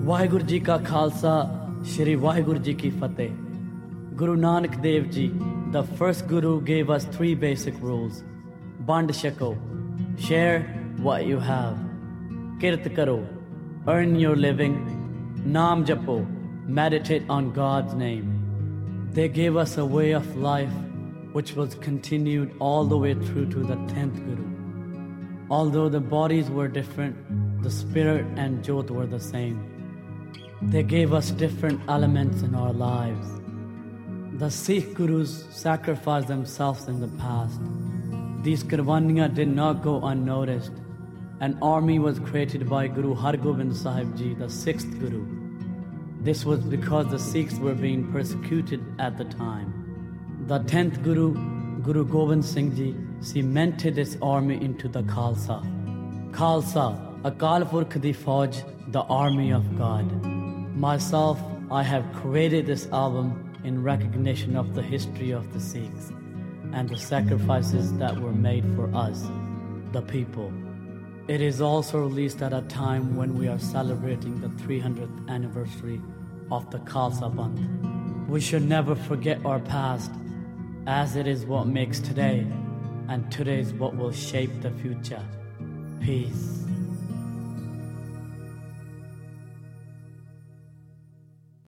ਵਾਹਿਗੁਰੂ ਜੀ ਕਾ Khalsa Shri Vaheguru Ji Ki Fateh. Guru Nanak Dev Ji, the first Guru, gave us 3 basic rules. Band Shako, share what you have. Kirt Karo, earn your living. Naam Japo, meditate on God's name. They gave us a way of life which was continued all the way through to the 10th Guru. Although the bodies were different, the spirit and Jyot were the same. They gave us different elements in our lives. The Sikh Gurus sacrificed themselves in the past. These Qurbaniyan did not go unnoticed. An army was created by Guru Hargobind Sahib Ji, the 6th Guru. This was because the Sikhs were being persecuted at the time. The 10th Guru, Guru Gobind Singh Ji, cemented this army into the Khalsa. Khalsa, Akal Purkh di Fauj, the army of God. Myself, I have created this album in recognition of the history of the Sikhs and the sacrifices that were made for us, the people. It is also released at a time when we are celebrating the 300th anniversary of the Khalsa Bandh. We should never forget our past, as it is what makes today, and today is what will shape the future. Peace.